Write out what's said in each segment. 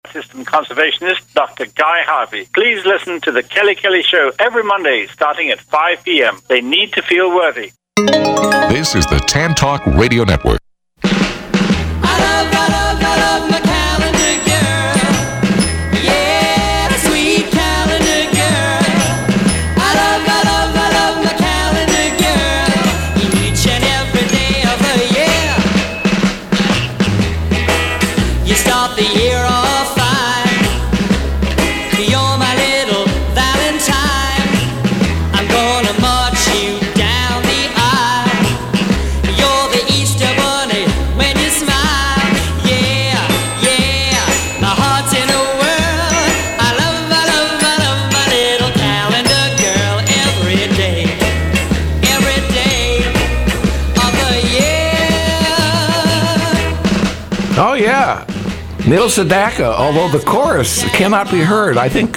System conservationist Dr. Guy Harvey. Please listen to the Kelly Kelly Show every Monday starting at 5 p.m. They need to feel worthy. This is the Tan Talk Radio Network. Oh, yeah. Neil Sedaka, although the chorus cannot be heard. I think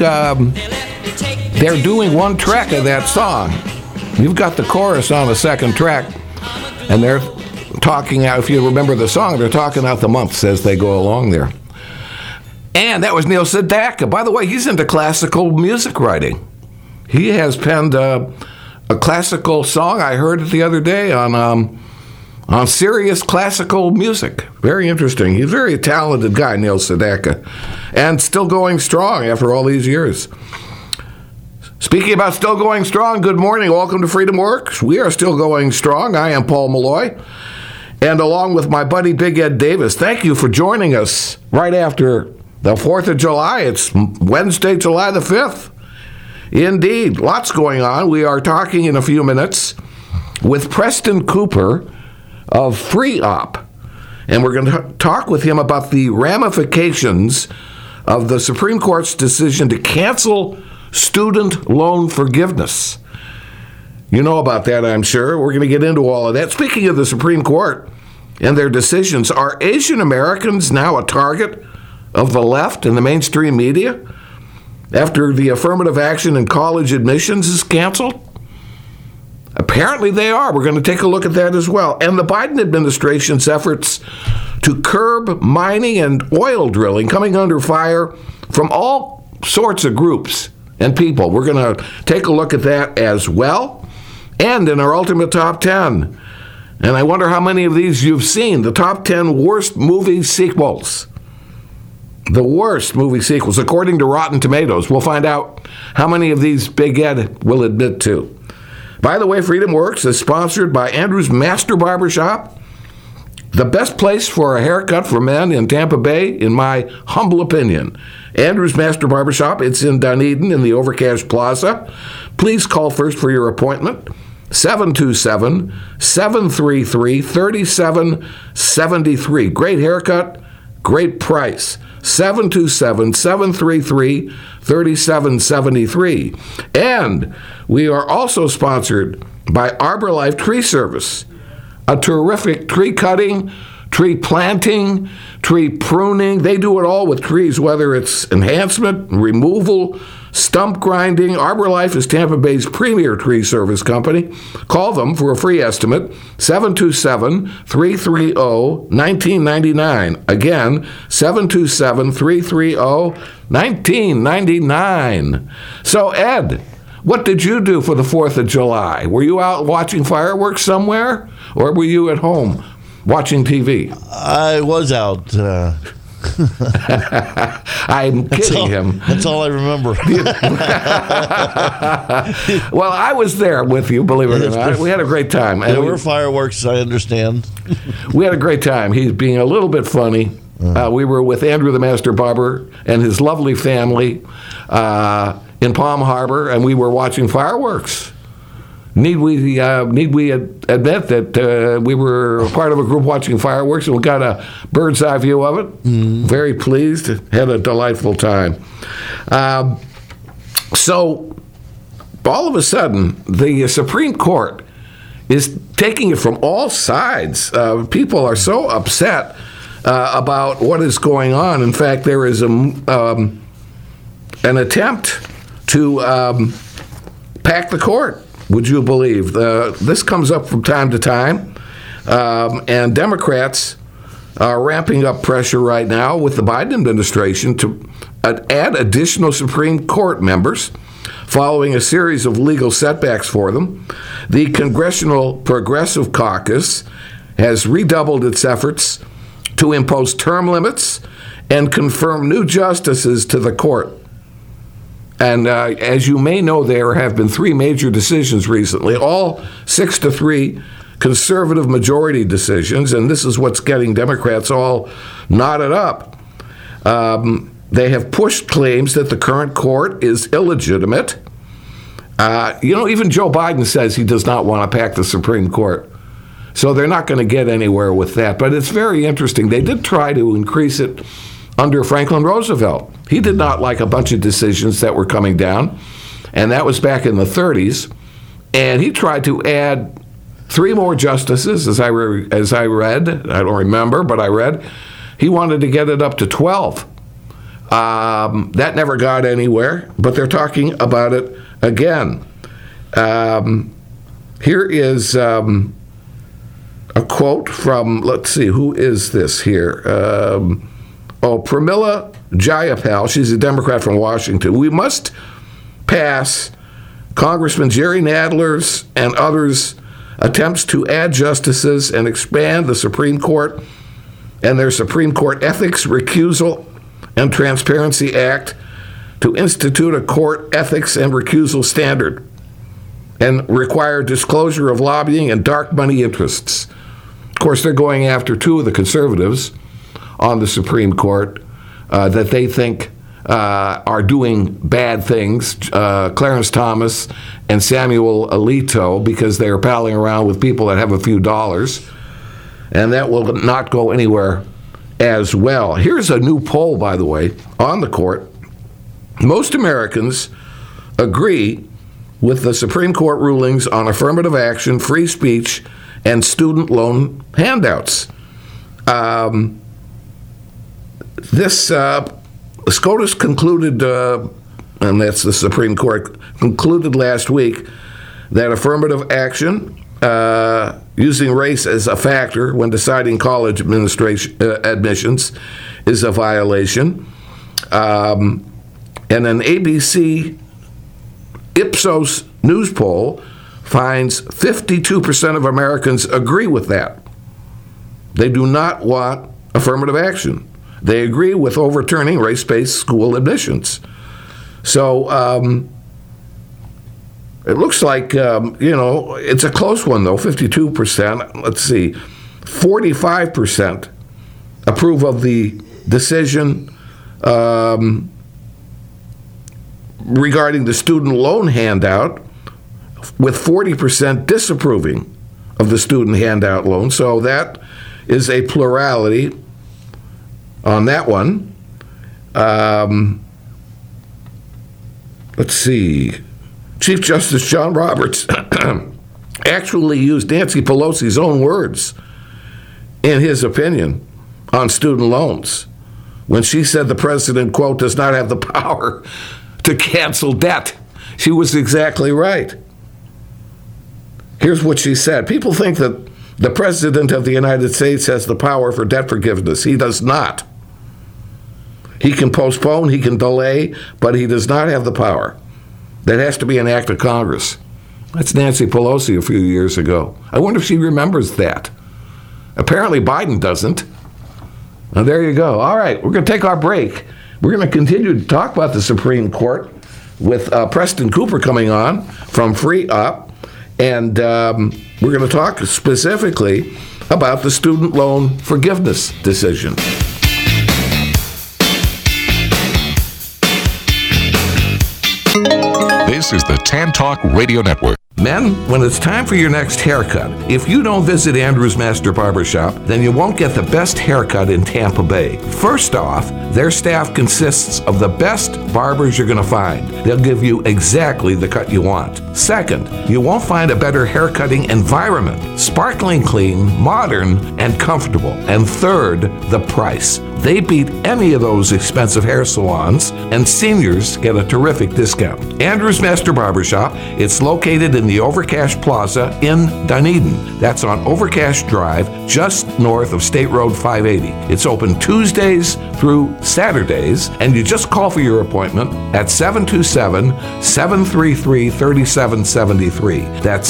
they're doing one track of that song. You've got the chorus on the second track, and they're talking out, if you remember the song, they're talking out the months as they go along there. And that was Neil Sedaka. By the way, he's into classical music writing. He has penned a classical song. I heard it the other day on Sirius Classical Music. Very interesting. He's a very talented guy, Neil Sedaka, and still going strong after all these years. Speaking about still going strong, good morning. Welcome to Freedom Works. We are still going strong. I am Paul Malloy, and along with my buddy Big Ed Davis, thank you for joining us right after the 4th of July. It's Wednesday, July the 5th. Indeed, lots going on. We are talking in a few minutes with Preston Cooper of FreeOp, and we're going to talk with him about the ramifications of the Supreme Court's decision to cancel student loan forgiveness. You know about that, I'm sure. We're going to get into all of that. Speaking of the Supreme Court and their decisions, are Asian Americans now a target of the left and the mainstream media after the affirmative action in college admissions is canceled? Apparently they are. We're going to take a look at that as well. And the Biden administration's efforts to curb mining and oil drilling coming under fire from all sorts of groups and people. We're going to take a look at that as well. And in our ultimate top 10, and I wonder how many of these you've seen, the top 10 worst movie sequels. The worst movie sequels, according to Rotten Tomatoes. We'll find out how many of these Big Ed will admit to. By the way, Freedom Works is sponsored by Andrew's Master Barbershop, the best place for a haircut for men in Tampa Bay, in my humble opinion. Andrew's Master Barbershop, it's in Dunedin in the Overcash Plaza. Please call first for your appointment, 727-733-3773. Great haircut, great price. 727-733-3773. And we are also sponsored by ArborLife Tree Service, a terrific tree cutting, tree planting, tree pruning. They do it all with trees, whether it's enhancement, removal, stump grinding. ArborLife is Tampa Bay's premier tree service company. Call them for a free estimate, 727-330-1999. Again, 727-330-1999. So, Ed, what did you do for the 4th of July? Were you out watching fireworks somewhere, or were you at home watching TV? I was out. I'm kidding him. That's all I remember. Well, I was there with you, believe it or not. We had a great time. There were fireworks, I understand. We had a great time. He's being a little bit funny. We were with Andrew the Master Barber and his lovely family in Palm Harbor, and we were watching fireworks. Need we admit that we were part of a group watching fireworks, and we got a bird's eye view of it? Very pleased. Had a delightful time. So all of a sudden, the Supreme Court is taking it from all sides. People are so upset about what is going on. In fact, there is an attempt to pack the court. Would you believe? This comes up from time to time, and Democrats are ramping up pressure right now with the Biden administration to add additional Supreme Court members following a series of legal setbacks for them. The Congressional Progressive Caucus has redoubled its efforts to impose term limits and confirm new justices to the court. And as you may know, there have been three major decisions recently, all 6-3 conservative majority decisions, and this is what's getting Democrats all knotted up. They have pushed claims that the current court is illegitimate. Even Joe Biden says he does not want to pack the Supreme Court. So they're not going to get anywhere with that. But it's very interesting. They did try to increase it under Franklin Roosevelt. He did not like a bunch of decisions that were coming down, and that was back in the 30s. And he tried to add 3 more justices, as I read. I don't remember, but I read. He wanted to get it up to 12. That never got anywhere, but they're talking about it again. Here is a quote from, let's see, who is this here? Pramila Jayapal. She's a Democrat from Washington. We must pass Congressman Jerry Nadler's and others' attempts to add justices and expand the Supreme Court and their Supreme Court Ethics, Recusal, and Transparency Act to institute a court ethics and recusal standard and require disclosure of lobbying and dark money interests. Of course, they're going after 2 of the conservatives on the Supreme Court that they think are doing bad things, Clarence Thomas and Samuel Alito, because they are palling around with people that have a few dollars, and that will not go anywhere as well. Here's a new poll, by the way, on the court. Most Americans agree with the Supreme Court rulings on affirmative action, free speech, and student loan handouts. SCOTUS concluded, and that's the Supreme Court, concluded last week that affirmative action, using race as a factor when deciding college admissions, is a violation. And an ABC Ipsos news poll finds 52% of Americans agree with that. They do not want affirmative action. They agree with overturning race-based school admissions. So it looks like, it's a close one, though, 52%. Let's see, 45% approve of the decision regarding the student loan handout, with 40% disapproving of the student handout loan. So that is a plurality on that one. Let's see. Chief Justice John Roberts actually used Nancy Pelosi's own words in his opinion on student loans when she said the president, quote, does not have the power to cancel debt. She was exactly right. Here's what she said. People think that the President of the United States has the power for debt forgiveness. He does not. He can postpone, he can delay, but he does not have the power. That has to be an act of Congress. That's Nancy Pelosi a few years ago. I wonder if she remembers that. Apparently Biden doesn't. Now, there you go. All right, we're going to take our break. We're going to continue to talk about the Supreme Court with Preston Cooper coming on from Free Up. And we're going to talk specifically about the student loan forgiveness decision. This is the Tan Talk Radio Network. Men, when it's time for your next haircut, if you don't visit Andrew's Master Barbershop, then you won't get the best haircut in Tampa Bay. First off, their staff consists of the best barbers you're going to find. They'll give you exactly the cut you want. Second, you won't find a better haircutting environment. Sparkling clean, modern, and comfortable. And third, the price. They beat any of those expensive hair salons, and seniors get a terrific discount. Andrews Master Barbershop, it's located in the Overcash Plaza in Dunedin. That's on Overcash Drive, just north of State Road 580. It's open Tuesdays through Saturdays, and you just call for your appointment at 727-733-3773. That's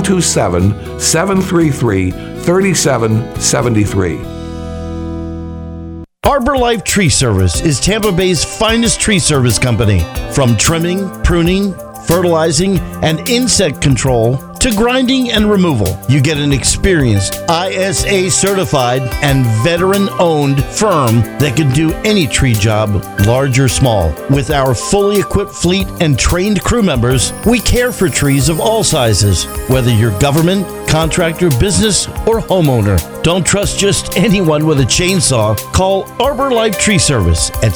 727-733-3773. Arbor Life Tree Service is Tampa Bay's finest tree service company. From trimming, pruning, fertilizing, and insect control to grinding and removal, you get an experienced, ISA certified, and veteran-owned firm that can do any tree job, large or small. With our fully equipped fleet and trained crew members, we care for trees of all sizes, whether you're government, contractor, business, or homeowner. Don't trust just anyone with a chainsaw. Call Arbor Life Tree Service at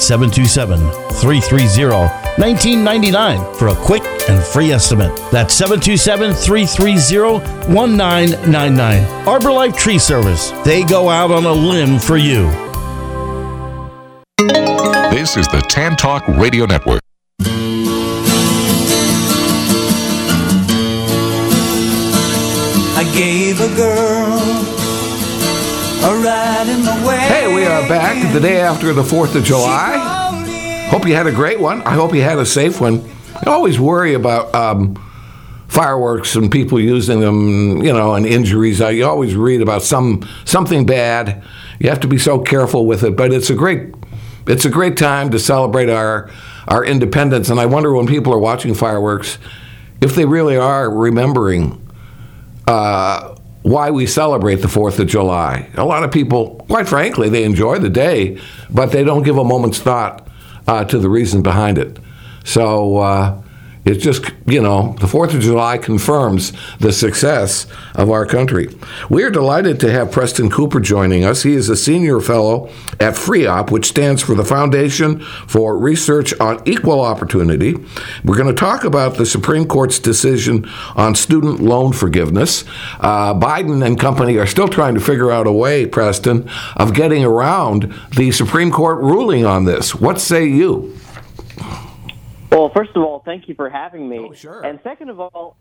727-330-1999 for a quick and free estimate. That's 727-330-1999. Arbor Life Tree Service. They go out on a limb for you. This is the Tan Talk Radio Network. I gave a girl a ride in the way. Hey, we are back the day after the 4th of July. Hope you had a great one. I hope you had a safe one. I always worry about fireworks and people using them, and injuries. You always read about something bad. You have to be so careful with it, but it's a great time to celebrate our independence. And I wonder when people are watching fireworks if they really are remembering why we celebrate the 4th of July. A lot of people, quite frankly, they enjoy the day, but they don't give a moment's thought to the reason behind it. So it's just, the 4th of July confirms the success of our country. We are delighted to have Preston Cooper joining us. He is a senior fellow at FREOP, which stands for the Foundation for Research on Equal Opportunity. We're going to talk about the Supreme Court's decision on student loan forgiveness. Biden and company are still trying to figure out a way, Preston, of getting around the Supreme Court ruling on this. What say you? Well, first of all, thank you for having me. Oh, sure. And second of all,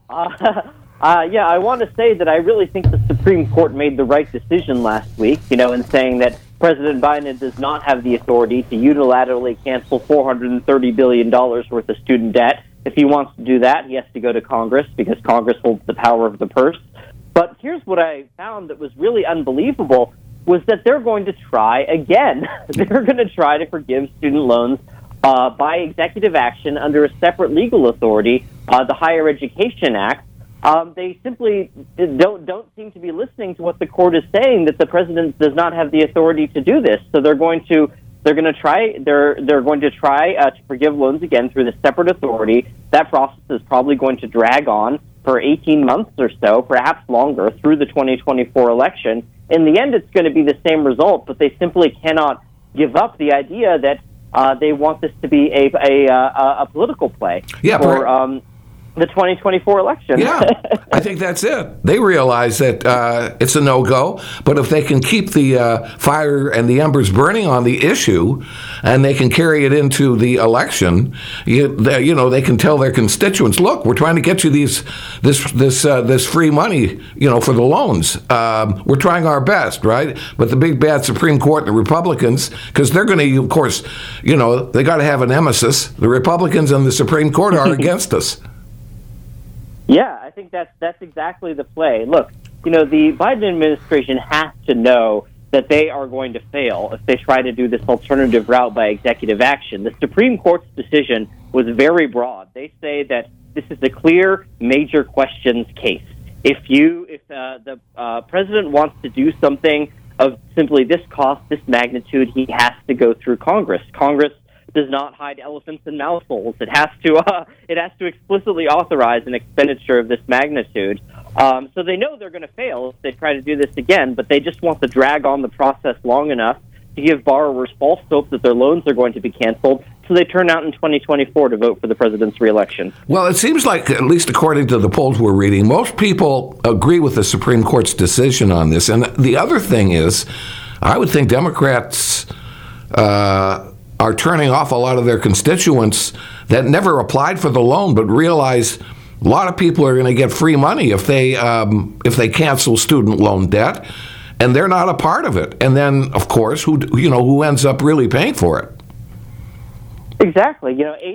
I want to say that I really think the Supreme Court made the right decision last week, in saying that President Biden does not have the authority to unilaterally cancel $430 billion worth of student debt. If he wants to do that, he has to go to Congress because Congress holds the power of the purse. But here's what I found that was really unbelievable was that they're going to try again. They're going to try to forgive student loans by executive action under a separate legal authority, the Higher Education Act. They simply don't seem to be listening to what the court is saying, that the president does not have the authority to do this. So they're going to try to forgive loans again through the separate authority. That process is probably going to drag on for 18 months or so, perhaps longer, through the 2024 election. In the end, it's going to be the same result, but they simply cannot give up the idea that they want this to be a political play for the 2024 election. Yeah, I think that's it. They realize that it's a no-go, but if they can keep the fire and the embers burning on the issue, and they can carry it into the election, they can tell their constituents, look, we're trying to get you this free money, for the loans. We're trying our best, right? But the big bad Supreme Court and the Republicans, because they're going to, of course, they got to have a nemesis. The Republicans and the Supreme Court are against us. Yeah, I think that's exactly the play. Look, the Biden administration has to know that they are going to fail if they try to do this alternative route by executive action. The Supreme Court's decision was very broad. They say that this is a clear major questions case. If the president wants to do something of simply this cost, this magnitude, he has to go through Congress. Congress does not hide elephants in mouthfuls. It has to explicitly authorize an expenditure of this magnitude. So they know they're going to fail if they try to do this again, but they just want to drag on the process long enough to give borrowers false hope that their loans are going to be canceled, so they turn out in 2024 to vote for the president's reelection. Well, it seems like, at least according to the polls we're reading, most people agree with the Supreme Court's decision on this. And the other thing is, I would think Democrats are turning off a lot of their constituents that never applied for the loan but realize a lot of people are going to get free money if they cancel student loan debt, and they're not a part of it. And then, of course, who ends up really paying for it? Exactly.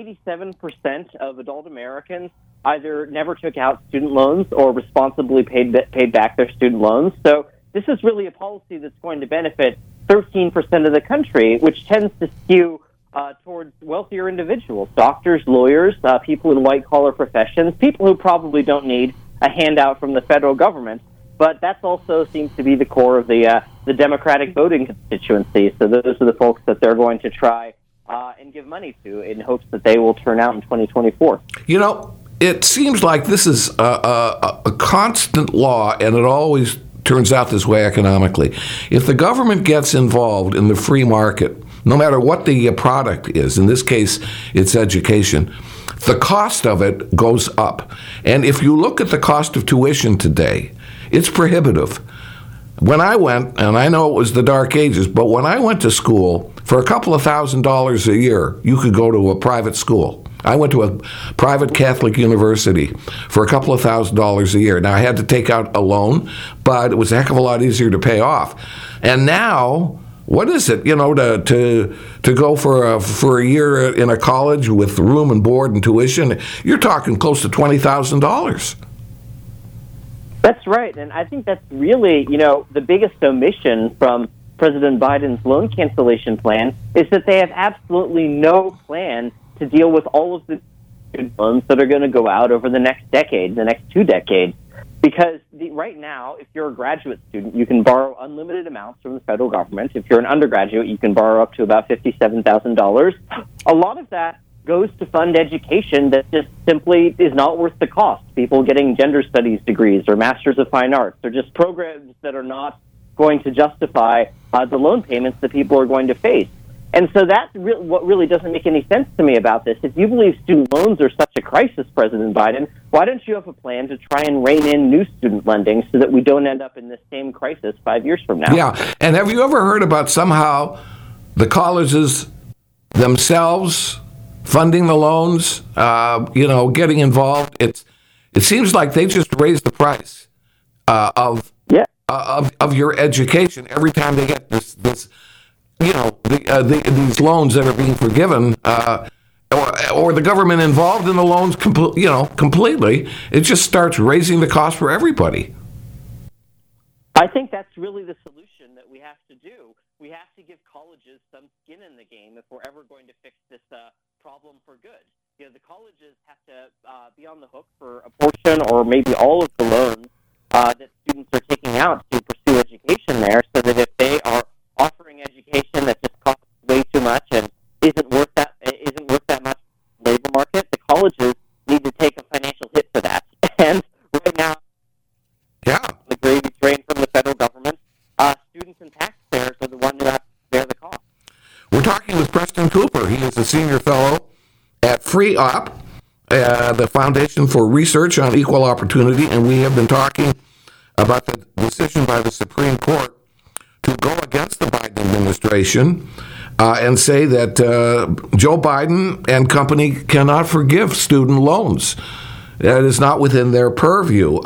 87% of adult Americans either never took out student loans or responsibly paid back their student loans. So this is really a policy that's going to benefit 13% of the country, which tends to skew towards wealthier individuals, doctors, lawyers, people in white-collar professions, people who probably don't need a handout from the federal government. But that also seems to be the core of the Democratic voting constituency. So those are the folks that they're going to try and give money to in hopes that they will turn out in 2024. It seems like this is a constant law, and it always turns out this way economically. If the government gets involved in the free market, no matter what the product is, in this case, it's education, the cost of it goes up. And if you look at the cost of tuition today, it's prohibitive. When I went, and I know it was the dark ages, but when I went to school, for a couple of $1,000s a year, you could go to a private school. I went to a private Catholic university for a couple of $1,000s a year. Now, I had to take out a loan, but it was a heck of a lot easier to pay off. And now, what is it, to go for a year in a college with room and board and tuition? You're talking close to $20,000. That's right, and I think that's really, the biggest omission from President Biden's loan cancellation plan is that they have absolutely no plan to deal with all of the student loans that are going to go out over the next decade, the next 2 decades. Because right now, if you're a graduate student, you can borrow unlimited amounts from the federal government. If you're an undergraduate, you can borrow up to about $57,000. A lot of that goes to fund education that just simply is not worth the cost. People getting gender studies degrees or Masters of Fine Arts, or just programs that are not going to justify the loan payments that people are going to face. And so that's what really doesn't make any sense to me about this. If you believe student loans are such a crisis, President Biden, why don't you have a plan to try and rein in new student lending so that we don't end up in this same crisis 5 years from now? Yeah, and have you ever heard about somehow the colleges themselves funding the loans, getting involved? It seems like they just raise the price of your education every time they get this these loans that are being forgiven, or the government involved in the loans completely. It just starts raising the cost for everybody. I think that's really the solution that we have to do. We have to give colleges some skin in the game if we're ever going to fix this problem for good. The colleges have to be on the hook for a portion or maybe all of the loans that students are taking out to pursue education there, so that if they are offering education that just costs way too much and isn't worth that much in the labor market, the colleges need to take a financial hit for that. And right now, the gravy train from the federal government, students and taxpayers are the ones who have to bear the cost. We're talking with Preston Cooper. He is a senior fellow at FreeOp, the Foundation for Research on Equal Opportunity, and we have been talking about the decision by the Supreme Court to go against the Biden administration and say that Joe Biden and company cannot forgive student loans. That is not within their purview.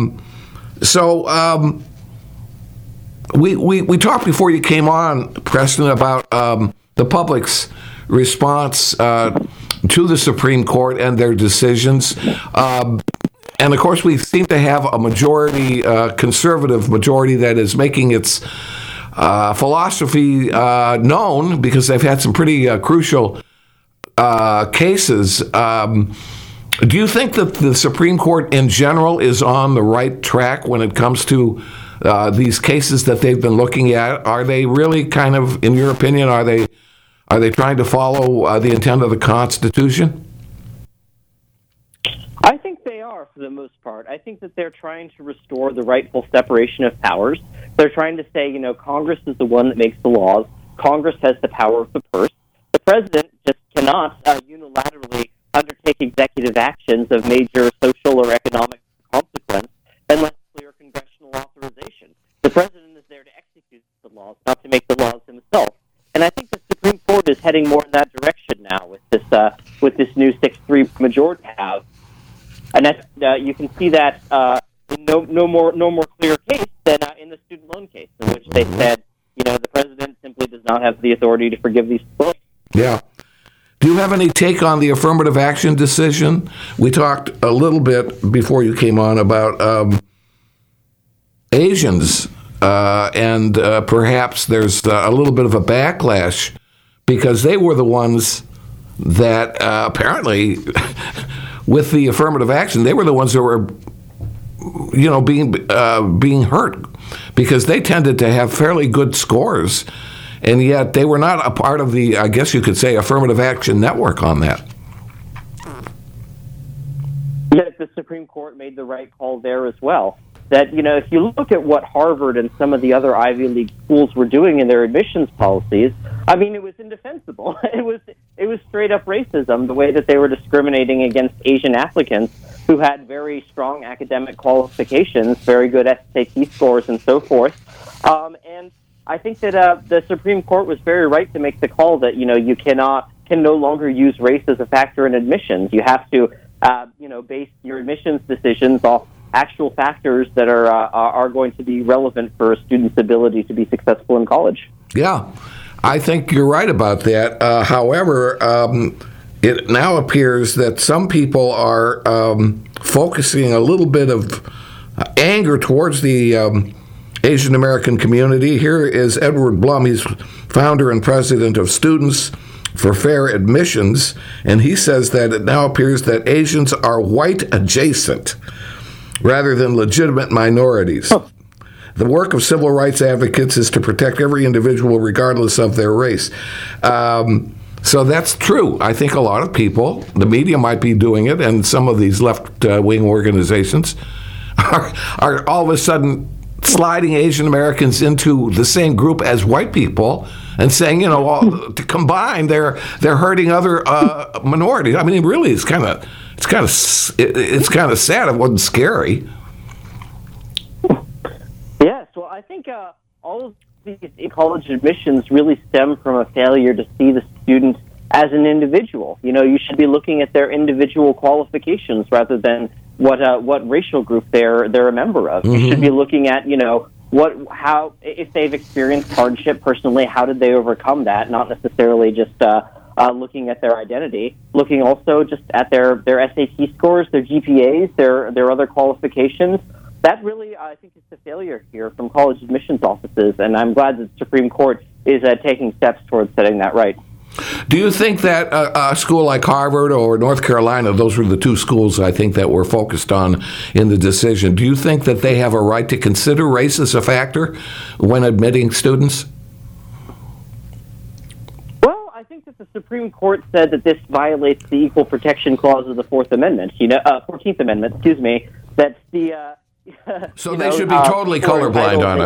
We talked before you came on, Preston, about the public's response to the Supreme Court and their decisions. And of course, we seem to have a majority, conservative majority, that is making its philosophy known, because they've had some pretty crucial cases. Do you think that the Supreme Court in general is on the right track when it comes to these cases that they've been looking at? Are they really kind of, in your opinion, are they trying to follow the intent of the Constitution? I think they are, for the most part. I think that they're trying to restore the rightful separation of powers. They're trying to say, Congress is the one that makes the laws. Congress has the power of the purse. The president just cannot unilaterally undertake executive actions of major social or economic consequence unless clear congressional authorization. The president is there to execute the laws, not to make the laws himself. And I think the Supreme Court is heading more in that direction now with this new 6-3 majority have. And that, you can see that in no more clear case than in the student loan case, in which they said, the president simply does not have the authority to forgive these loans. Yeah. Do you have any take on the affirmative action decision? We talked a little bit before you came on about Asians, and perhaps there's a little bit of a backlash because they were the ones that apparently, with the affirmative action, they were the ones that were, being hurt because they tended to have fairly good scores. And yet they were not a part of the, I guess you could say, affirmative action network on that. Yet the Supreme Court made the right call there as well. That, if you look at what Harvard and some of the other Ivy League schools were doing in their admissions policies, I mean, it was indefensible. It was straight up racism, the way that they were discriminating against Asian applicants who had very strong academic qualifications, very good SAT scores and so forth. And I think that the Supreme Court was very right to make the call that, you can no longer use race as a factor in admissions. You have to, base your admissions decisions off actual factors that are going to be relevant for a student's ability to be successful in college. Yeah, I think you're right about that. However, it now appears that some people are focusing a little bit of anger towards the Asian American community. Here is Edward Blum. He's founder and president of Students for Fair Admissions, and he says that it now appears that Asians are white adjacent rather than legitimate minorities. Oh. The work of civil rights advocates is to protect every individual regardless of their race. So that's true. I think a lot of people, the media might be doing it, and some of these left-wing organizations are all of a sudden sliding Asian Americans into the same group as white people and saying, to combine, they're hurting other minorities. I mean, really, it's kind of sad. It wasn't scary. Yes, well, I think all of these college admissions really stem from a failure to see the student as an individual. You should be looking at their individual qualifications rather than what racial group they're a member of. Mm-hmm. You should be looking at, how if they've experienced hardship personally, how did they overcome that? Not necessarily just looking at their identity, looking also just at their SAT scores, their GPAs, their other qualifications. That really, I think, is the failure here from college admissions offices, and I'm glad that the Supreme Court is taking steps towards setting that right. Do you think that a school like Harvard or North Carolina, those were the two schools I think that were focused on in the decision, do you think that they have a right to consider race as a factor when admitting students? Well, I think that the Supreme Court said that this violates the Equal Protection Clause of the 14th Amendment, that's the... So they should be totally colorblind on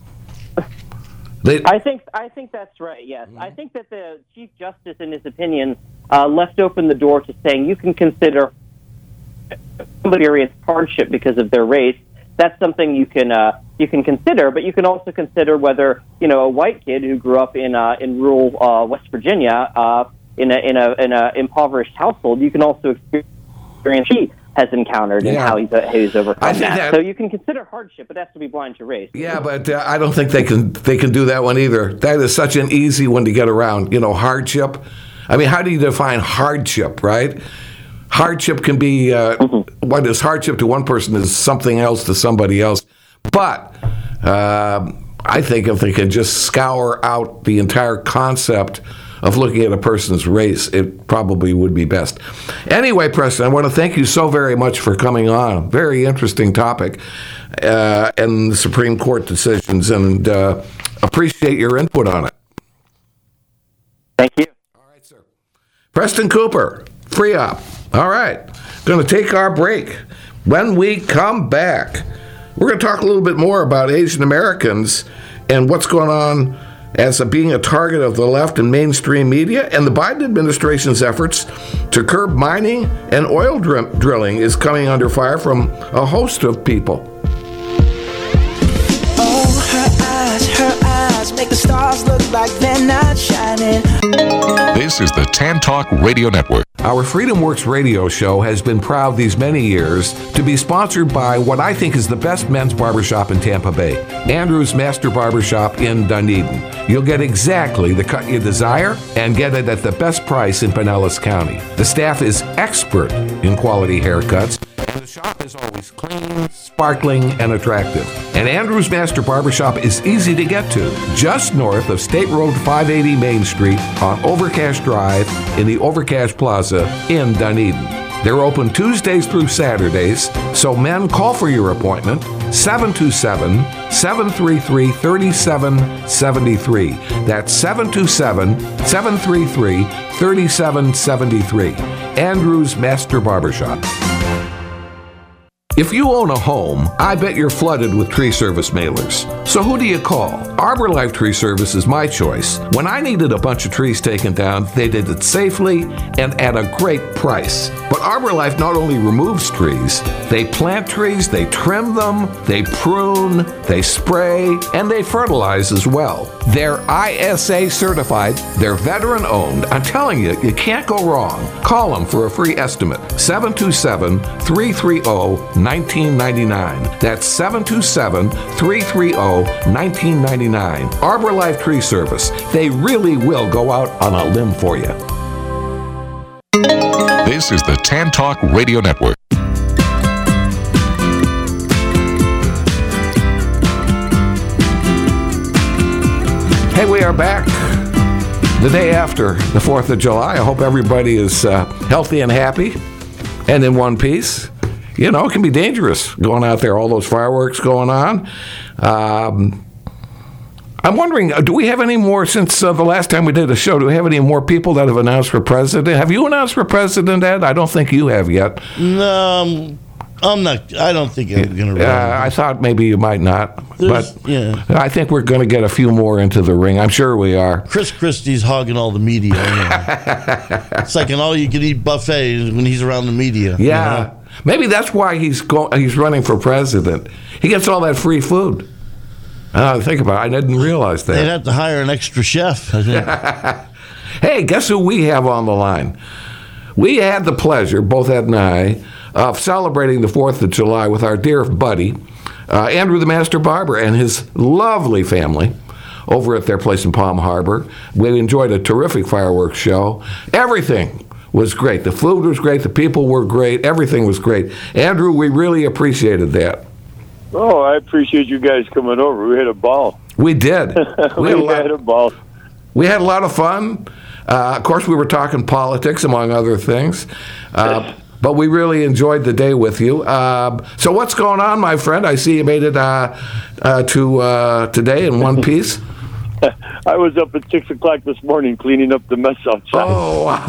it. I think that's right, yes. Mm-hmm. I think that the Chief Justice, in his opinion, left open the door to saying you can consider somebody experienced hardship because of their race. That's something you can consider, but you can also consider whether a white kid who grew up in rural West Virginia in a impoverished household, you can also experience he has encountered and how he's overcome that. So you can consider hardship, but it has to be blind to race. Yeah, but I don't think they can do that one either. That is such an easy one to get around. Hardship. I mean, how do you define hardship, right? Hardship can be what is hardship to one person is something else to somebody else. But I think if they could just scour out the entire concept of looking at a person's race, it probably would be best. Anyway, Preston, I want to thank you so very much for coming on. Very interesting topic and the Supreme Court decisions, and appreciate your input on it. Thank you. All right, sir. Preston Cooper, Free Up. All right. Going to take our break. When we come back, we're going to talk a little bit more about Asian Americans and what's going on as being a target of the left and mainstream media, and the Biden administration's efforts to curb mining and oil drilling is coming under fire from a host of people. Her eyes make the stars look like they're not shining. This is the Tan Talk Radio Network. Our Freedom Works radio show has been proud these many years to be sponsored by what I think is the best men's barbershop in Tampa Bay, Andrew's Master Barbershop in Dunedin. You'll get exactly the cut you desire and get it at the best price in Pinellas County. The staff is expert in quality haircuts, and the shop is always clean, sparkling, and attractive. And Andrew's Master Barbershop is easy to get to, just north of State Road 580 Main Street on Overcash Drive in the Overcash Plaza in Dunedin. They're open Tuesdays through Saturdays, so men, call for your appointment, 727-733-3773. That's 727-733-3773. Andrew's Master Barbershop. If you own a home, I bet you're flooded with tree service mailers. So who do you call? Arbor Life Tree Service is my choice. When I needed a bunch of trees taken down, they did it safely and at a great price. But Arbor Life not only removes trees, they plant trees, they trim them, they prune, they spray, and they fertilize as well. They're ISA certified, they're veteran owned. I'm telling you, you can't go wrong. Call them for a free estimate. 727-330-1999. That's 727-330-1999. Arbor Life Tree Service. They really will go out on a limb for you. This is the Tan Talk Radio Network. Hey, we are back the day after the 4th of July. I hope everybody is healthy and happy and in one piece. You know, it can be dangerous going out there, all those fireworks going on. I'm wondering, do we have any more, since the last time we did a show, do we have any more people that have announced for president? Have you announced for president, Ed? I don't think you have yet. No, I'm not. I don't think I'm going to run. I thought maybe you might not. There's- But yeah. I think we're going to get a few more into the ring. I'm sure we are. Chris Christie's hogging all the media. It's like an all-you-can-eat buffet when he's around the media. Yeah. You know? Maybe that's why he's running for president. He gets all that free food. Think about it. I didn't realize that. They'd have to hire an extra chef. I think. Hey, guess who we have on the line? We had the pleasure, both Ed and I, of celebrating the 4th of July with our dear buddy, Andrew the Master Barber, and his lovely family over at their place in Palm Harbor. We enjoyed a terrific fireworks show. Everything was great. The food was great. The people were great. Everything was great. Andrew, we really appreciated that. Oh, I appreciate you guys coming over. We had a ball. We did. We had a ball. We had a lot of fun. Of course, we were talking politics, among other things. But we really enjoyed the day with you. So what's going on, my friend? I see you made it to today in one piece. I was up at 6 o'clock this morning cleaning up the mess outside. Oh, wow.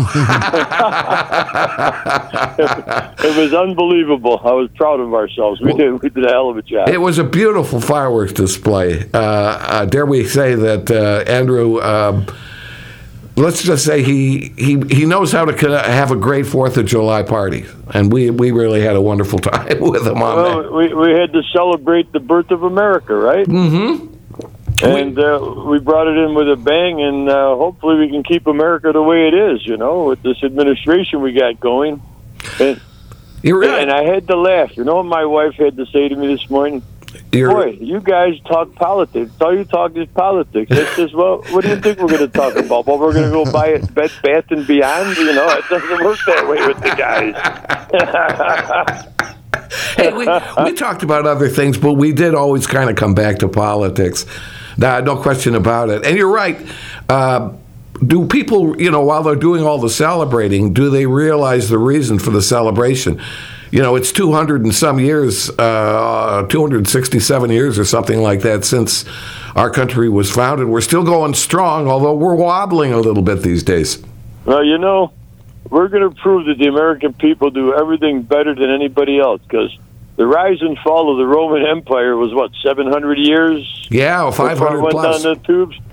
It was unbelievable. I was proud of ourselves. We did a hell of a job. It was a beautiful fireworks display. Dare we say that Andrew, let's just say he knows how to have a great 4th of July party. And we really had a wonderful time with him on that. We had to celebrate the birth of America, right? Mm-hmm. And we brought it in with a bang, and hopefully we can keep America the way it is, you know, with this administration we got going. And, You're right. And I had to laugh. You know what my wife had to say to me this morning? Boy, you guys talk politics. All you talk is politics. I says, well, what do you think we're going to talk about? Well, we're going to go buy it Bed Bath & Beyond? You know, it doesn't work that way with the guys. Hey, we talked about other things, but we did always kind of come back to politics. No question about it. And you're right. Do people, you know, while they're doing all the celebrating, do they realize the reason for the celebration? You know, it's 200 and some years, 267 years or something like that since our country was founded. We're still going strong, although we're wobbling a little bit these days. Well, you know, we're going to prove that the American people do everything better than anybody else, because the rise and fall of the Roman Empire was, 700 years? Yeah, 500 went plus. down the tubes.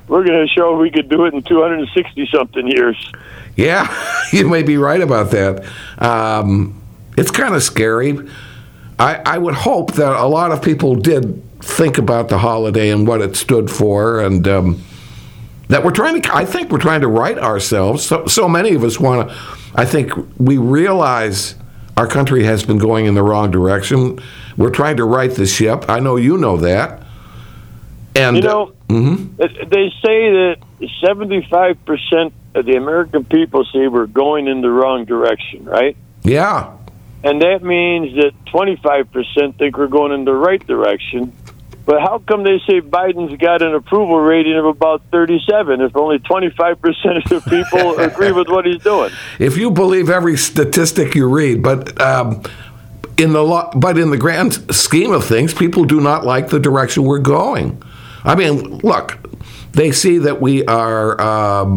we're going to show we could do it in 260-something years. Yeah, you may be right about that. It's kind of scary. I would hope that a lot of people did think about the holiday and what it stood for, and that I think we're trying to right ourselves. So many of us want to, I think we realize our country has been going in the wrong direction. We're trying to right the ship. I know you know that. And they say that 75% of the American people say we're going in the wrong direction, right? Yeah. And that means that 25% think we're going in the right direction. But how come they say Biden's got an approval rating of about 37 if only 25% of the people agree with what he's doing? If you believe every statistic you read, but in the grand scheme of things, people do not like the direction we're going. I mean, look, they see that we are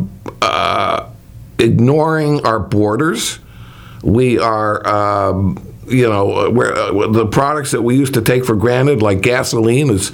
ignoring our borders. We are, the products that we used to take for granted, like gasoline, is,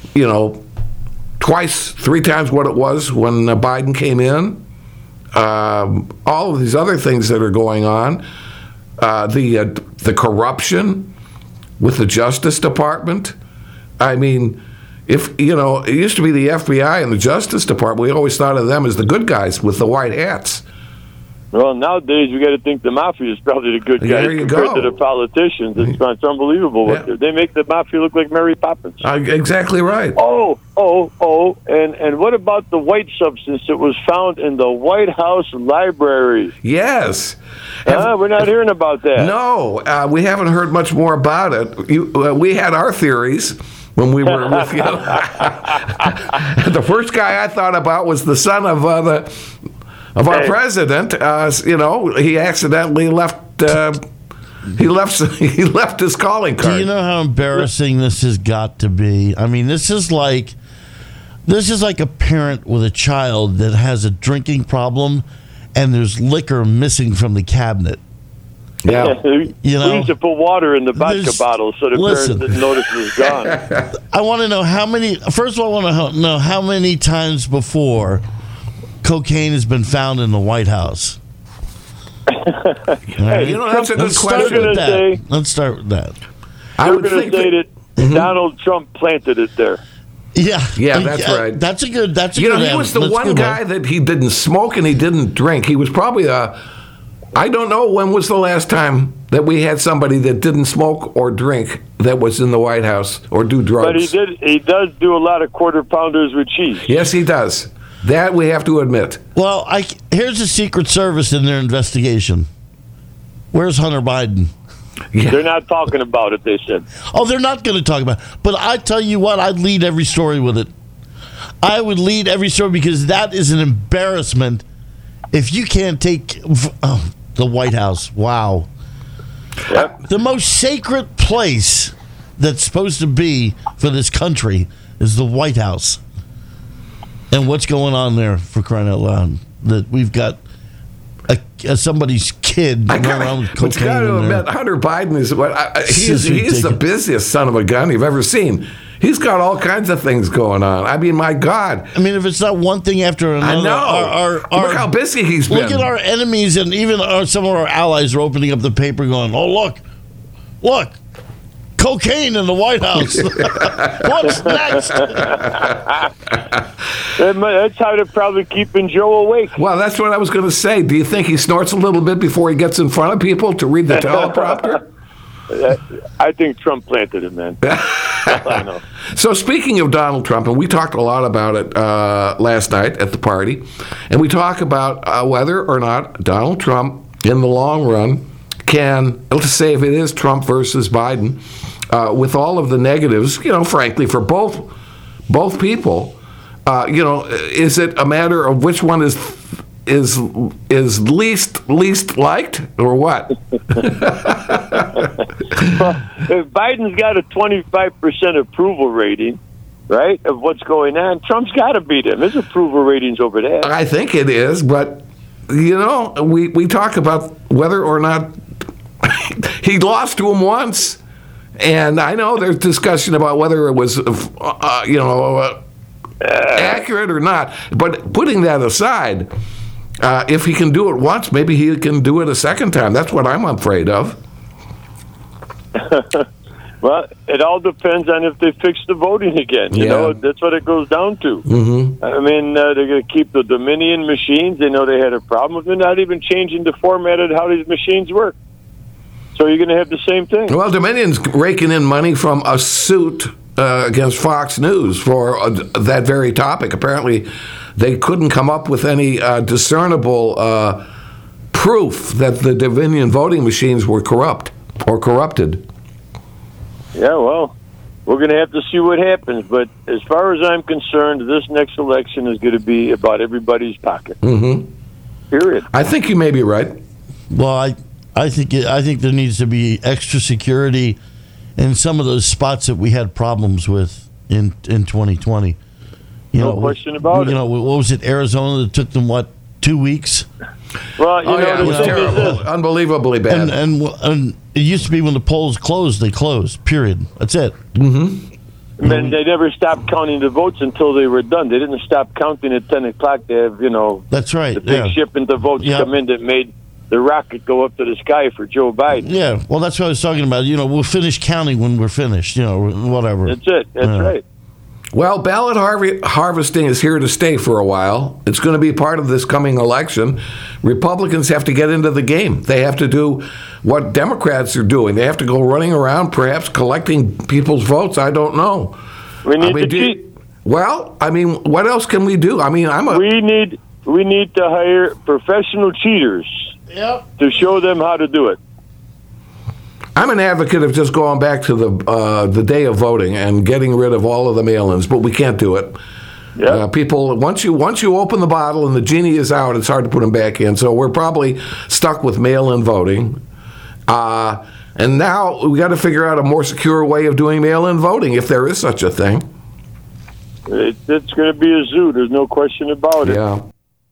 3 times what it was when Biden came in. All of these other things that are going on, the corruption with the Justice Department. I mean, it used to be the FBI and the Justice Department. We always thought of them as the good guys with the white hats. Well, nowadays we got to think the mafia is probably the good guys compared to the politicians. It's unbelievable. Yeah. They make the mafia look like Mary Poppins. Exactly right. And what about the white substance that was found in the White House library? Yes. We're not hearing about that. No, we haven't heard much more about it. We had our theories when we were with you. The first guy I thought about was the son of our president. He accidentally left. He left his calling card. Do you know how embarrassing this has got to be? I mean, this is like a parent with a child that has a drinking problem, and there's liquor missing from the cabinet. Yeah. We used to put water in the vodka bottle so the parents didn't notice it was gone. I want to know how many. First of all, I want to know how many times before cocaine has been found in the White House. Hey, that's a good question. Let's start with that. They're going to say that Donald Trump planted it there. Yeah, that's right. That's a good. He was the one guy that he didn't smoke and he didn't drink. He was probably I don't know when was the last time that we had somebody that didn't smoke or drink that was in the White House or do drugs. But he does do a lot of quarter pounders with cheese. Yes, he does. That we have to admit. Well, here's the Secret Service in their investigation. Where's Hunter Biden? Yeah. They're not talking about it, they said. Oh, they're not going to talk about it. But I tell you what, I'd lead every story with it. I would lead every story because that is an embarrassment if you can't take the White House. Wow. Yep. The most sacred place that's supposed to be for this country is the White House. And what's going on there, for crying out loud? That we've got somebody's kid around with cocaine. But you got to admit, Hunter Biden is he's the busiest son of a gun you've ever seen. He's got all kinds of things going on. I mean, my God. I mean, if it's not one thing after another. I know. Look how busy he's been. Look at our enemies, and even some of our allies are opening up the paper going, oh, look. Cocaine in the White House. What's next? That's how they're probably keeping Joe awake. Well, that's what I was going to say. Do you think he snorts a little bit before he gets in front of people to read the teleprompter? I think Trump planted it, man. I know. So speaking of Donald Trump, and we talked a lot about it last night at the party, and we talk about whether or not Donald Trump, in the long run, can, let's say if it is Trump versus Biden, with all of the negatives, frankly, for both people, is it a matter of which one is least liked or what? Well, if Biden's got a 25% approval rating, right, of what's going on, Trump's got to beat him. His approval rating's over there. I think it is, but we talk about whether or not he lost to him once, and I know there's discussion about whether it was accurate or not. But putting that aside, if he can do it once, maybe he can do it a second time. That's what I'm afraid of. Well, it all depends on if they fix the voting again. You know, that's what it goes down to. Mm-hmm. I mean, they're going to keep the Dominion machines. They know they had a problem. They're not even changing the format of how these machines work. So you're going to have the same thing. Well, Dominion's raking in money from a suit against Fox News for that very topic. Apparently, they couldn't come up with any discernible proof that the Dominion voting machines were corrupt or corrupted. Yeah, well, we're going to have to see what happens. But as far as I'm concerned, this next election is going to be about everybody's pocket. Mm-hmm. Period. I think you may be right. Well, I think there needs to be extra security in some of those spots that we had problems with in 2020. No question about it. You know, what was it, Arizona that took them, 2 weeks? Well, it was terrible. Unbelievably bad. And it used to be when the polls closed, they closed, period. That's it. Mm-hmm. And they never stopped counting the votes until they were done. They didn't stop counting at 10 o'clock. They have, That's right. the big shipment of votes come in that made the rocket go up to the sky for Joe Biden. Yeah, well, that's what I was talking about. We'll finish counting when we're finished, whatever. That's it. That's right. Well, ballot harvesting is here to stay for a while. It's going to be part of this coming election. Republicans have to get into the game. They have to do what Democrats are doing. They have to go running around, perhaps collecting people's votes. I don't know. We need to cheat. Well, what else can we do? We need to hire professional cheaters to show them how to do it. I'm an advocate of just going back to the day of voting and getting rid of all of the mail-ins, but we can't do it. Yeah. People, once you open the bottle and the genie is out, it's hard to put them back in. So we're probably stuck with mail-in voting. And now we got to figure out a more secure way of doing mail-in voting, if there is such a thing. It's going to be a zoo. There's no question about it. Yeah.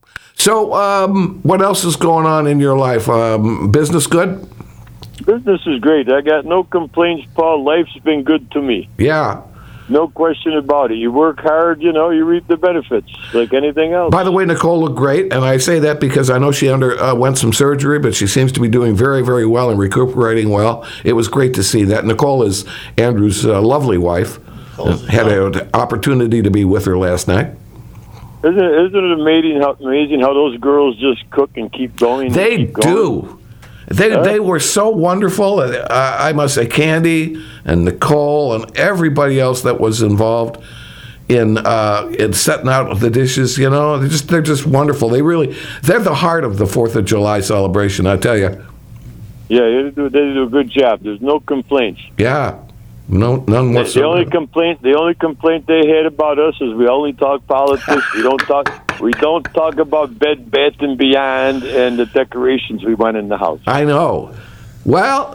So what else is going on in your life? Business good? Business is great. I got no complaints, Paul. Life's been good to me. Yeah. No question about it. You work hard, you reap the benefits like anything else. By the way, Nicole looked great, and I say that because I know she underwent some surgery, but she seems to be doing very, very well and recuperating well. It was great to see that. Nicole is Andrew's lovely wife. Had an opportunity to be with her last night. Isn't it amazing how those girls just cook and keep going? They do. They were so wonderful. I must say, Candy and Nicole and everybody else that was involved in setting out the dishes. They're just wonderful. They're the heart of the 4th of July celebration. I tell you. Yeah, they do a good job. There's no complaints. Yeah, none whatsoever. The only complaint they had about us is we only talk politics. We don't talk about Bed Bath and Beyond and the decorations we want in the house. I know. Well,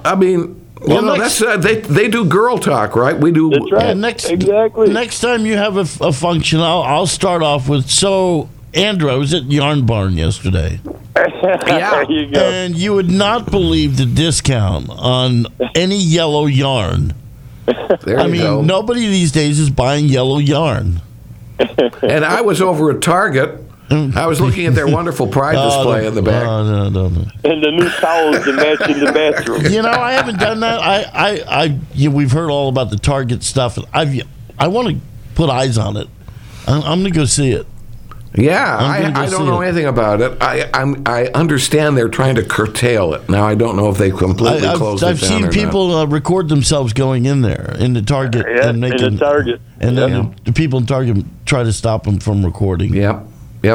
they do girl talk, right? We do. That's right. Exactly. Next time you have a function, I'll start off with, Andrew, I was at Yarn Barn yesterday. Yeah. There you go. And you would not believe the discount on any yellow yarn. There you go. Nobody these days is buying yellow yarn. And I was over at Target. I was looking at their wonderful Pride display in the back. No. And the new towels to match in the bathroom. I haven't done that. We've heard all about the Target stuff. I want to put eyes on it. I'm going to go see it. Yeah, I don't know anything about it. I understand they're trying to curtail it. Now, I don't know if they completely closed it down. I've seen people record themselves going in there, in the Target. In the Target. And then the people in Target try to stop them from recording. Yep.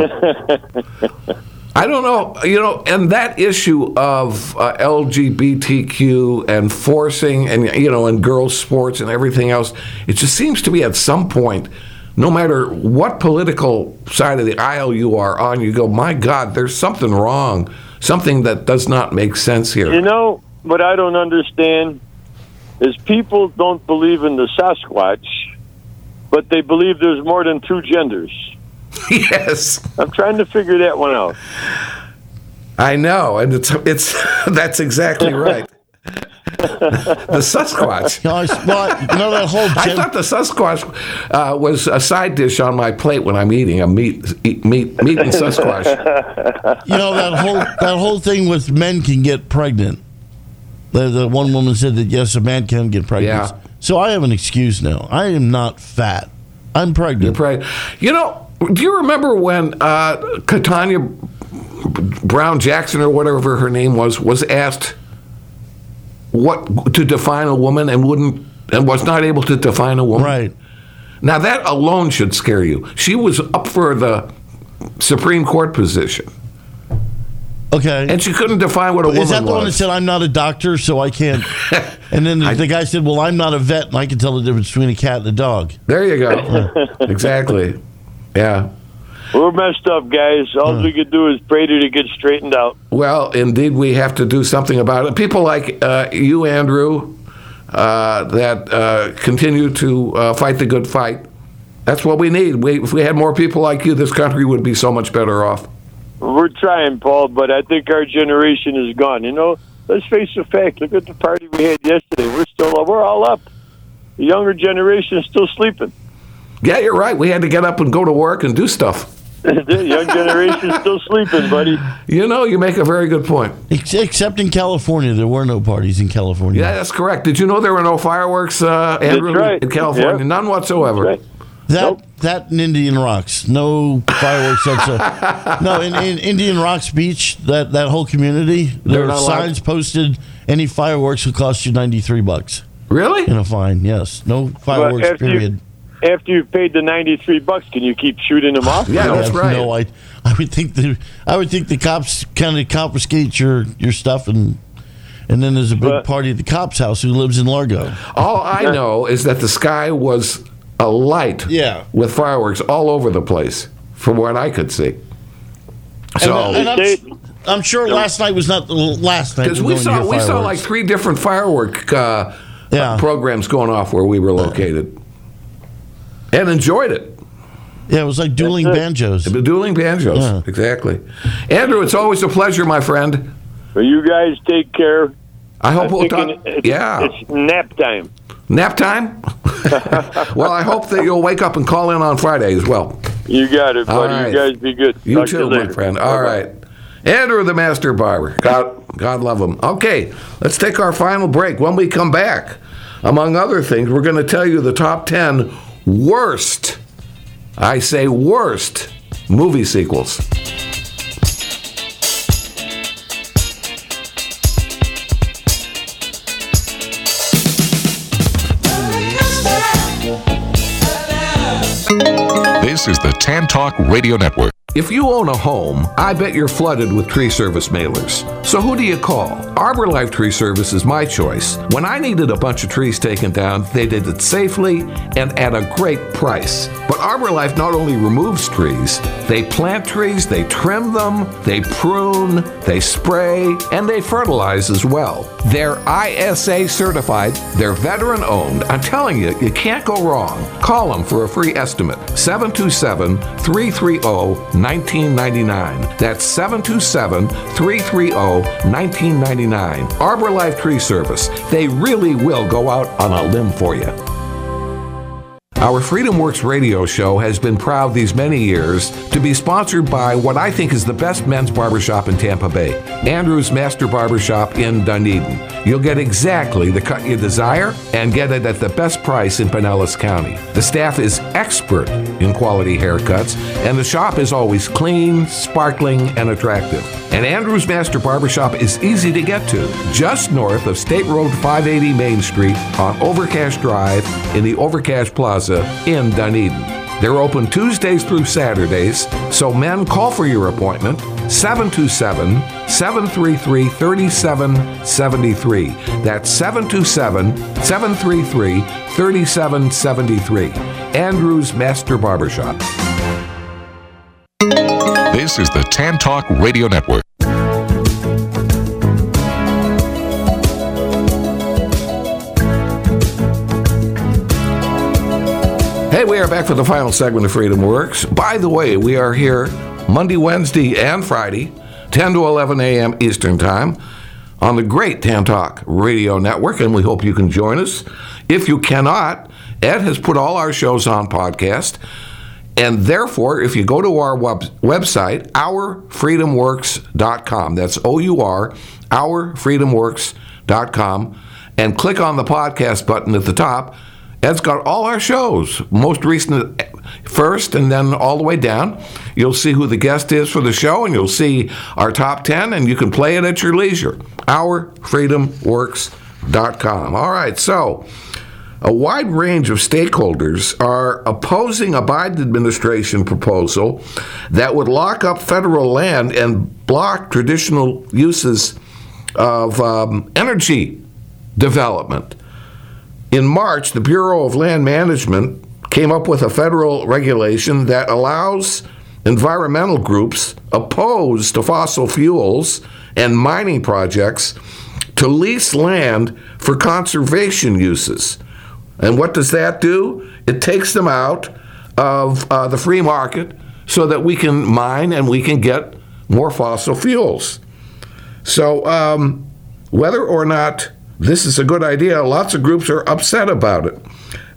I don't know, and that issue of LGBTQ and forcing and girls' sports and everything else, it just seems to be at some point, no matter what political side of the aisle you are on, you go, my God, there's something wrong, something that does not make sense here. What I don't understand is people don't believe in the Sasquatch, but they believe there's more than 2 genders. Yes. I'm trying to figure that one out. I know, and it's that's exactly right. The Sasquatch. That whole. I thought the Sasquatch was a side dish on my plate when I'm eating a meat and Sasquatch. That whole thing with men can get pregnant. The one woman said that yes, a man can get pregnant. Yeah. So I have an excuse now. I am not fat. I'm pregnant. You're pregnant. Do you remember when Katanya Brown Jackson or whatever her name was asked what to define a woman and was not able to define a woman? Right. Now that alone should scare you. She was up for the Supreme Court position. Okay. And she couldn't define what a woman was. Is that the one that said, I'm not a doctor, so I can't? And then the guy said, well, I'm not a vet, and I can tell the difference between a cat and a dog. There you go. Exactly. Yeah. We're messed up, guys. All we could do is pray that it gets straightened out. Well, indeed, we have to do something about it. People like you, Andrew, that continue to fight the good fight. That's what we need. If we had more people like you, this country would be so much better off. We're trying, Paul, but I think our generation is gone. Let's face the fact. Look at the party we had yesterday. We're all up. The younger generation is still sleeping. Yeah, you're right. We had to get up and go to work and do stuff. The young generation is still sleeping, buddy. You make a very good point. Except in California. There were no parties in California. Yeah, that's correct. Did you know there were no fireworks, Andrew, that's right. in California? Yeah. None whatsoever. That's right. That in Indian Rocks, no fireworks. In Indian Rocks Beach, that whole community, there are signs posted. Any fireworks will cost you $93. Really? And a fine. Yes, no fireworks. Period. After you've paid the $93, can you keep shooting them off? Yeah, that's right. No, I would think the cops kind of confiscate your stuff and then there's a big party at the cop's house who lives in Largo. All I know is that the sky was alight with fireworks all over the place, from what I could see. So, I'm sure last night was not the last night. Because we saw like 3 different firework programs going off where we were located, and enjoyed it. Yeah, it was like dueling banjos. Dueling banjos, exactly. Andrew, it's always a pleasure, my friend. Well, you guys take care. I hope we'll talk. It's nap time. Nap time? Well, I hope that you'll wake up and call in on Friday as well. You got it, buddy. Right. You guys be good. You Talk too, to my friend. All right. Andrew, the Master Barber. God love him. Okay, let's take our final break. When we come back, among other things, we're going to tell you the top 10 worst, I say worst, movie sequels. This is the Tan Talk Radio Network. If you own a home, I bet you're flooded with tree service mailers. So who do you call? Arbor Life Tree Service is my choice. When I needed a bunch of trees taken down, they did it safely and at a great price. But Arbor Life not only removes trees, they plant trees, they trim them, they prune, they spray, and they fertilize as well. They're ISA certified, they're veteran owned. I'm telling you, you can't go wrong. Call them for a free estimate. 727-330-1999. That's 727-330-1999. Arbor Life Tree Service. They really will go out on a limb for you. Our Freedom Works radio show has been proud these many years to be sponsored by what I think is the best men's barbershop in Tampa Bay, Andrew's Master Barbershop in Dunedin. You'll get exactly the cut you desire and get it at the best price in Pinellas County. The staff is expert in quality haircuts, and the shop is always clean, sparkling, and attractive. And Andrew's Master Barbershop is easy to get to, just north of State Road 580 Main Street on Overcash Drive in the Overcash Plaza in Dunedin. They're open Tuesdays through Saturdays, so men, call for your appointment, 727-733-3773. That's 727-733-3773. Andrew's Master Barbershop. This is the Tan Talk Radio Network. Hey, we are back for the final segment of Freedom Works. By the way, we are here Monday, Wednesday, and Friday, 10 to 11 a.m. Eastern Time. on the great Tan Talk Radio Network, and we hope you can join us. If you cannot, Ed has put all our shows on podcast, and therefore, if you go to our website, OurFreedomWorks.com, that's O-U-R, OurFreedomWorks.com, and click on the podcast button at the top, Ed's got all our shows, most recent first and then all the way down. You'll see who the guest is for the show, and you'll see our top 10, and you can play it at your leisure. OurFreedomWorks.com. All right, so a wide range of stakeholders are opposing a Biden administration proposal that would lock up federal land and block traditional uses of energy development. In March, the Bureau of Land Management came up with a federal regulation that allows environmental groups opposed to fossil fuels and mining projects to lease land for conservation uses. And what does that do? It takes them out of the free market so that we can mine and we can get more fossil fuels. So whether or not this is a good idea, lots of groups are upset about it.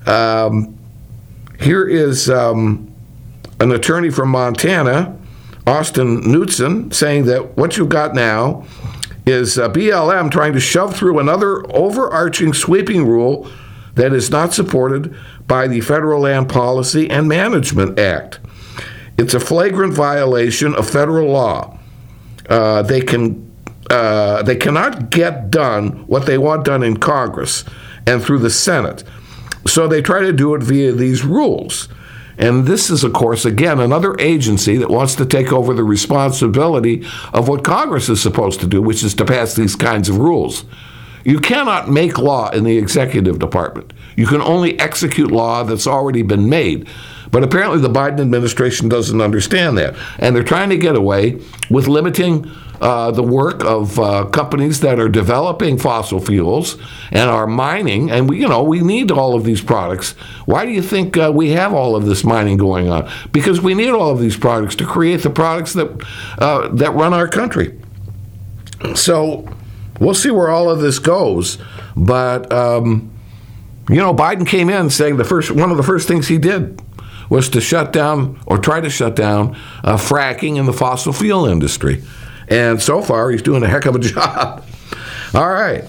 Here is an attorney from Montana, Austin Knudsen, saying that what you've got now is BLM trying to shove through another overarching sweeping rule that is not supported by the Federal Land Policy and Management Act. It's a flagrant violation of federal law. They cannot get done what they want done in Congress and through the Senate. So they try to do it via these rules. And this is, of course, again, another agency that wants to take over the responsibility of what Congress is supposed to do, which is to pass these kinds of rules. You cannot make law in the executive department. You can only execute law that's already been made. But apparently the Biden administration doesn't understand that. And they're trying to get away with limiting the work of companies that are developing fossil fuels and are mining. And we need all of these products. Why do you think we have all of this mining going on? Because we need all of these products to create the products that run our country. So we'll see where all of this goes. But Biden came in saying one of the first things he did was to shut down or try to shut down fracking in the fossil fuel industry. And so far, he's doing a heck of a job. All right.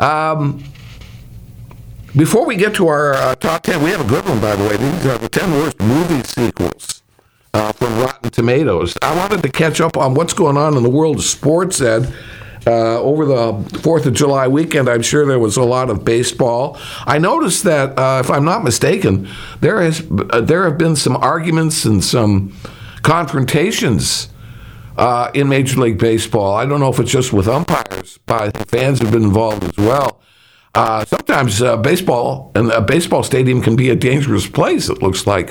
Before we get to our top 10, we have a good one, by the way. These are the 10 worst movie sequels from Rotten Tomatoes. I wanted to catch up on what's going on in the world of sports, Ed. Over the 4th of July weekend, I'm sure there was a lot of baseball. I noticed that, if I'm not mistaken, there have been some arguments and some confrontations in Major League Baseball. I don't know if it's just with umpires, but fans have been involved as well. Sometimes baseball and a baseball stadium can be a dangerous place, it looks like.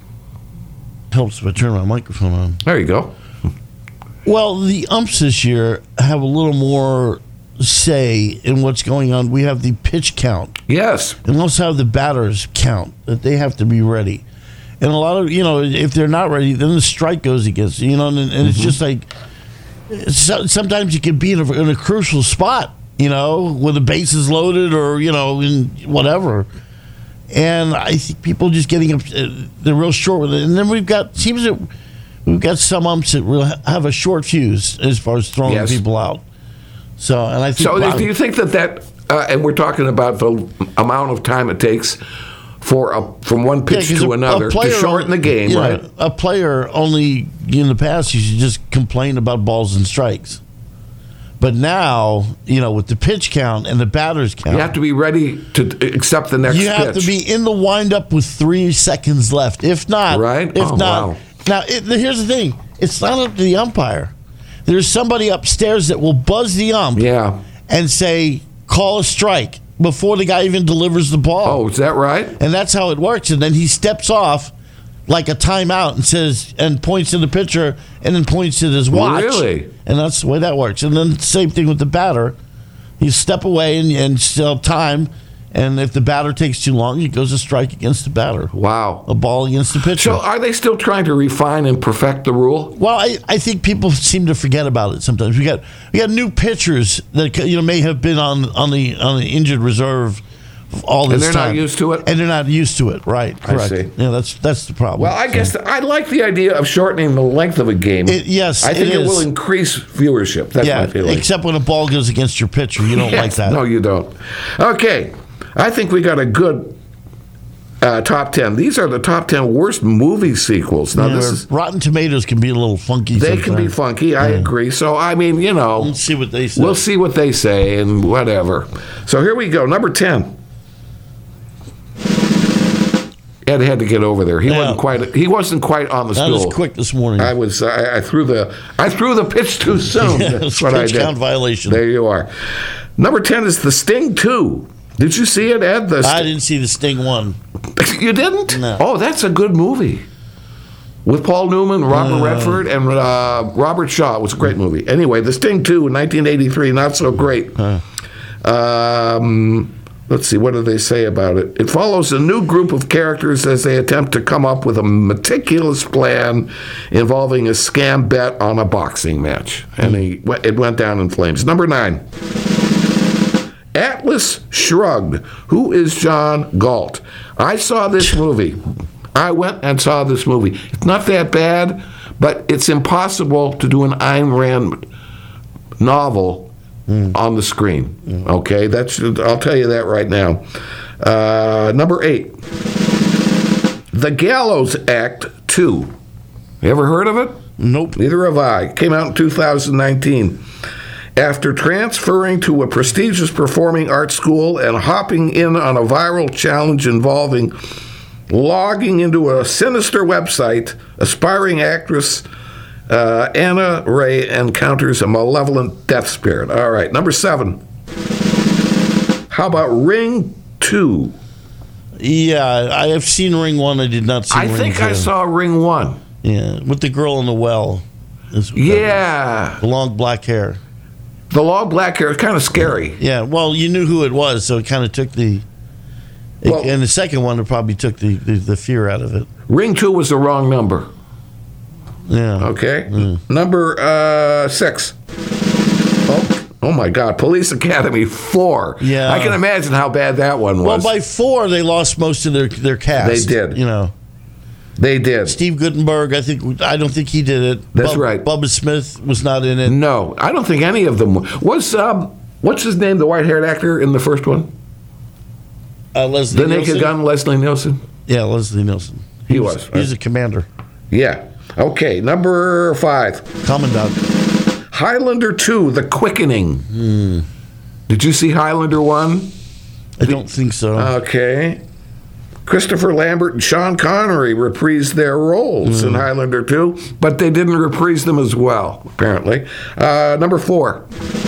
Helps if I turn my microphone on. There you go. Well, the umps this year have a little more say in what's going on. We have the pitch count. Yes. And also have the batters count, that they have to be ready. And a lot of, if they're not ready, then the strike goes against you, and it's just like, sometimes you can be in a crucial spot, with the bases loaded or, in whatever. And I think people just getting up, they're real short with it. And then we've got some umps that have a short fuse as far as throwing people out. So, and I think. So, do you think that and we're talking about the amount of time it takes from one pitch to another to shorten the game, right? A player only in the past used to just complain about balls and strikes. But now, with the pitch count and the batters count, you have to be ready to accept the next pitch. You have to be in the windup with 3 seconds left. If not, right? Wow. Now, here's the thing. It's not up to the umpire. There's somebody upstairs that will buzz the ump and say, call a strike before the guy even delivers the ball. Oh, is that right? And that's how it works. And then he steps off like a timeout and says, and points to the pitcher and then points at his watch. Really? And that's the way that works. And then same thing with the batter. You step away and still have time. And if the batter takes too long, it goes a strike against the batter. Wow. A ball against the pitcher. So are they still trying to refine and perfect the rule? Well, I think people seem to forget about it sometimes. We got new pitchers that may have been on the injured reserve all this time. And they're not used to it? And they're not used to it, right. Correct. I see. Yeah, that's the problem. Well, I guess I like the idea of shortening the length of a game. Yes, I think it is. will increase viewership. That's my feeling. Except when a ball goes against your pitcher. You don't like that. No, you don't. Okay. I think we got a good top 10. These are the top 10 worst movie sequels. Now, Rotten Tomatoes can be a little funky. They can be funky, I agree. So, I mean, Let's see what they say. We'll see what they say and whatever. So, here we go. Number 10. Ed had to get over there. He wasn't quite on the stool. That was quick this morning. I threw the pitch too soon. That's what I did. Pitch count violation. There you are. Number 10 is The Sting 2. Did you see it, Ed? I didn't see The Sting 1. You didn't? No. Oh, that's a good movie. With Paul Newman, Robert Redford, and Robert Shaw. It was a great movie. Anyway, The Sting 2 in 1983, not so great. Let's see, what do they say about it? It follows a new group of characters as they attempt to come up with a meticulous plan involving a scam bet on a boxing match. And it went down in flames. Number 9. Atlas Shrugged. Who is John Galt? I saw this movie. I went and saw this movie. It's not that bad, but it's impossible to do an Ayn Rand novel on the screen. Okay, I'll tell you that right now. Number 8. The Gallows Act 2. You ever heard of it? Nope. Neither have I. Came out in 2019. After transferring to a prestigious performing arts school and hopping in on a viral challenge involving logging into a sinister website, aspiring actress Anna Ray encounters a malevolent death spirit. All right, number 7. How about Ring 2? Yeah, I have seen Ring 1. I did not see Ring 2. I think I saw Ring 1. Yeah, with the girl in the well. Yeah. The long black hair. The long black hair is kind of scary. Yeah, well, you knew who it was, so it kind of took and the second one, it probably took the fear out of it. Ring 2 was the wrong number. Yeah. Okay. Number 6. Oh my God. Police Academy 4. Yeah. I can imagine how bad that one was. Well, by 4, they lost most of their cast. They did. They did. Steve Guttenberg, I don't think he did it. That's right. Bubba Smith was not in it. No, I don't think any of them was. What's his name? The white-haired actor in the first one. Leslie the Nielsen? Naked Gun, Leslie Nielsen. Yeah, Leslie Nielsen. He was a commander. Yeah. Okay. Number 5. Commandant. Highlander 2: The Quickening. Did you see Highlander 1? I don't think so. Okay. Christopher Lambert and Sean Connery reprised their roles in Highlander 2, but they didn't reprise them as well, apparently. Number 4.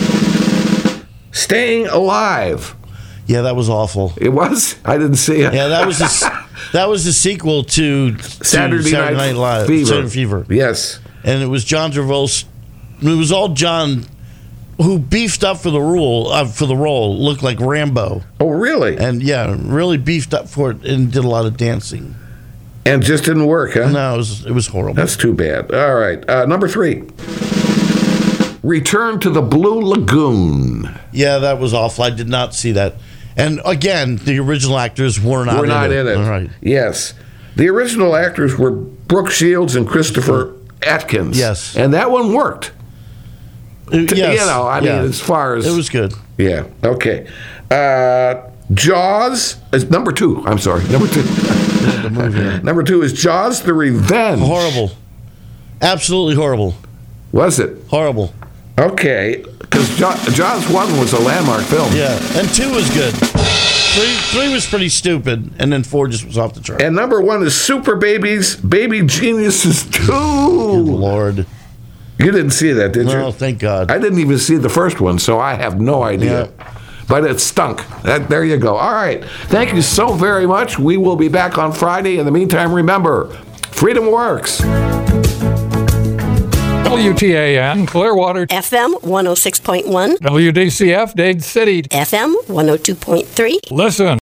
Staying Alive. Yeah, that was awful. It was? I didn't see it. Yeah, that was the sequel to Saturday Night Live. Saturday Fever. Yes. And it was John Travolta. It was all John, who beefed up for the role, looked like Rambo. Oh, really? And yeah, really beefed up for it and did a lot of dancing. And just didn't work, huh? No, it was horrible. That's too bad. All right. Number 3. Return to the Blue Lagoon. Yeah, that was awful. I did not see that. And again, the original actors were not in it. All right. Yes. The original actors were Brooke Shields and Christopher Atkins. Yes. And that one worked. Yes. Mean, as far as... It was good. Yeah. Okay. Jaws is number 2. I'm sorry. Number 2. The movie. Number 2 is Jaws: The Revenge. Horrible. Absolutely horrible. Was it? Horrible. Okay. Because Jaws 1 was a landmark film. Yeah. And 2 was good. 3 was pretty stupid. And then 4 just was off the chart. And number 1 is Super Babies, Baby Geniuses 2. Good Lord. You didn't see that, did you? No, thank God. I didn't even see the first one, so I have no idea. Yeah. But it stunk. There you go. All right. Thank you so very much. We will be back on Friday. In the meantime, remember, freedom works. WTAN, Clearwater. FM 106.1. WDCF, Dade City. FM 102.3. Listen.